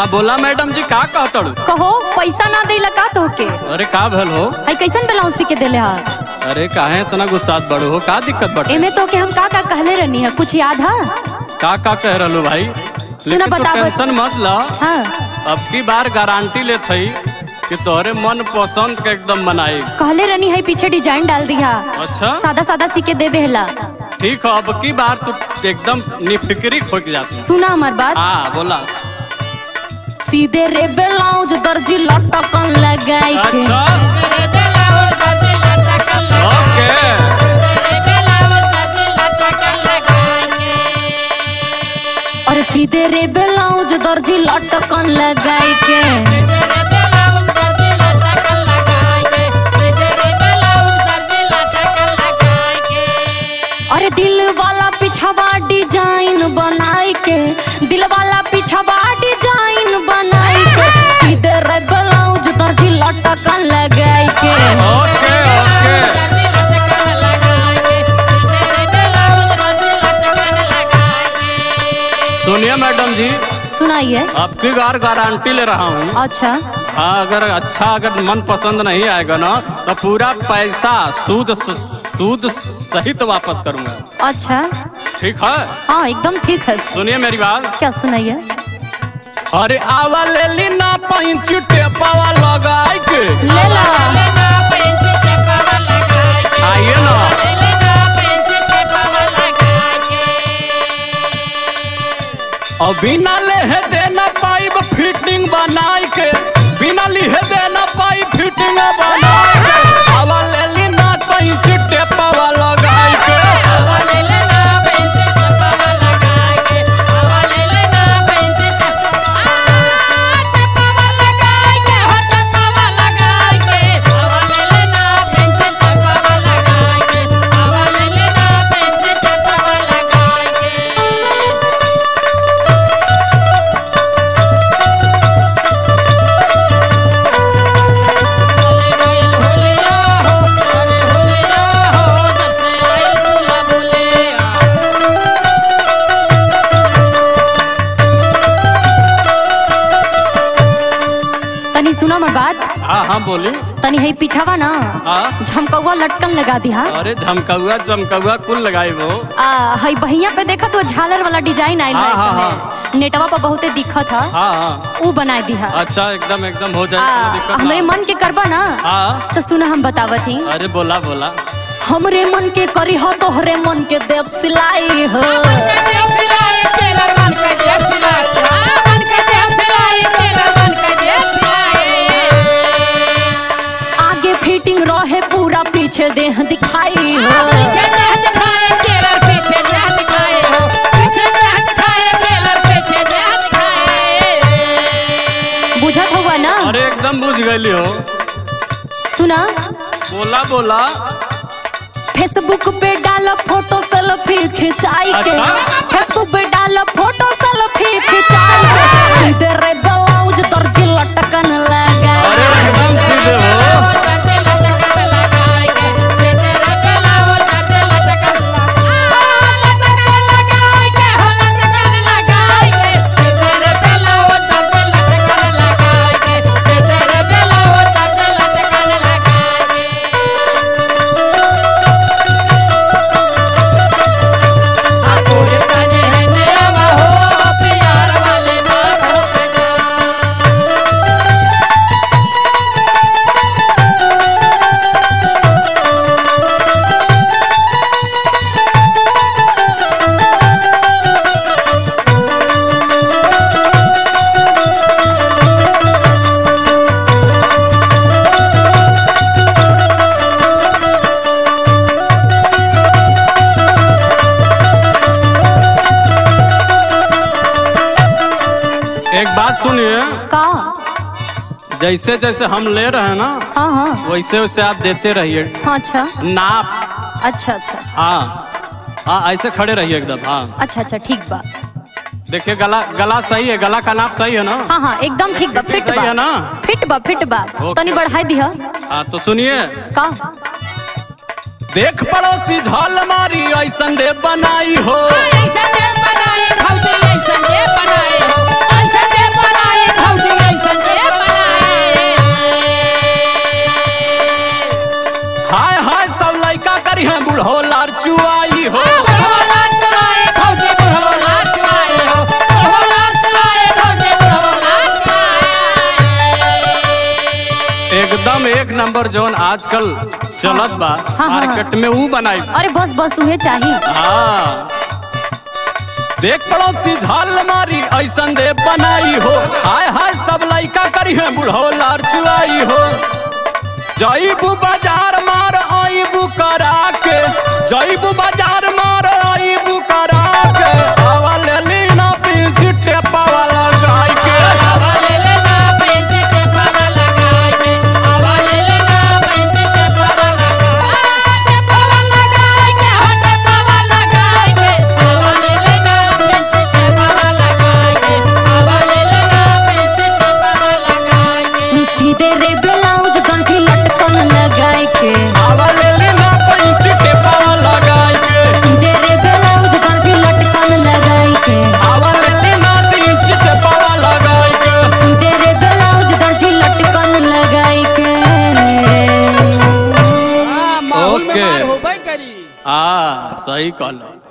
हाँ बोला मैडम जी का कहतड़ू? कहो पैसा ना देला का तो के? अरे का भेल हो? है कैसन ब्लाउज सी के देले हा? अरे काहे इतना गुस्सात बड़ो हो? का दिक्कत बटे? एमे तो के हम का कहले रहनी है, कुछ याद है? का कह रहलू भाई? सुना बताओ। टेंशन मत ला। हाँ। अब की बार गारंटी ले थई कि तोहरे मन पसंद के एकदम बनाई। कहले रहनी है पीछे डिजाइन डाल दिया। अच्छा सादा सादा सी के दे देला। ठीक है, अब की बार तू एकदम निफिक्री खोक जाती। सुना हमार बात। हाँ बोला। सीधे रे ब्लाउज दर्जी लटकन लगाई के। अच्छा ओके। और सीधे रे ब्लाउज दर्जी लटकन लगाई के। अरे दिल वाला पिछवा डिजाइन बनाई के, दिल वाला पिछवा डिजाइन बनाई के, सीधे रे ब्लाउज दर्जी लटकन लगाई के। ओके ओके। सुनिए मैडम जी, सुनाइए। आपकी बार गारंटी ले रहा हूँ। अच्छा। हाँ अगर मन पसंद नहीं आएगा ना तो पूरा पैसा सूद सहित वापस करूंगा। अच्छा ठीक है? हाँ एकदम ठीक है। सुनिए मेरी बात। क्या सुनाइए? अरे आवा ले ली ना पंच टेपावा लगाई के। ले ला। आइए ना। बिना लेहे देना पाइप फिटिंग बनाई के, बिना लिहे देना पाइप फिटिंग बनाई के, आवा ले ली ना पंच टेपावा लगाई के। सुना मर बात। हाँ हाँ बोली। तनी है पीछावा ना झमकौआ लटकन लगा दिया। अरे झमकौआ कुल लगाई वो। है बहिया पे देखा तो झालर वाला डिजाइन आयल है इसमें। नेटवा पर बहुते दिखत था। वो बना दिया। अच्छा एकदम हो जाए। हमरे मन के करबा ना तो सुना हम बतावत ही। अरे बोला बोला। हमरे मन के करी हो तोहरे मन के देव सिलाई हो। आगे फिटिंग रहे पूरा पीछे देह दिखाई हो। बुझत होगा ना? अरे एकदम बुझ गई हो। सुना बोला बोला। फेसबुक पे डालो फोटो सेल्फी खिंचाई के। फेसबुक पे डालो फोटो सेल्फी खिंचाई के, सीधे रे ब्लाउज दर्जी लटकन लगा। अरे एकदम सीधे हो। एक बात सुनिए। का? जैसे जैसे हम ले रहे हैं ना हाँ हाँ वैसे वैसे आप देते रहिए। हाँ अच्छा नाप। अच्छा अच्छा हाँ ऐसे खड़े रहिए एकदम। हाँ अच्छा ठीक बा। देखिए गला सही है, गला का नाप सही है ना? हाँ हाँ एकदम ठीक बा। फिट सही है ना? फिट बा। तनी बढ़ाई दिया। हाँ तो सुनिए। का? देख पड़ोसी झाल मारी ऐसन दे बनाई हो। चुआई हो। एकदम एक नंबर जोन आजकल चलत बा मार्केट में वो बनाई। अरे बस बस तुम्हें चाहिए। हाँ देख पड़ोसी झाल मारी ऐसन दे बनाई हो। हाय हाय सब लइका करी है बुढ़ो लार चुआई हो। जईबू बाजार मार आईबू करा के, जईबू बाजार मार आईबू करा के, हवा ले ली ना पीछ टेपा वाला गाय के। सीधे रे ब्लाउज दर्जी लटकन लगाई के, हवा ले ली ना पीछ टेपा वाला गाय के। सीधे रे ब्लाउज दर्जी लटकन लगाई के, हवा ले ली ना पीछ टेपा वाला गाय के। सीधे रे ब्लाउज दर्जी लटकन लगाई के। ओके। सही कहलो।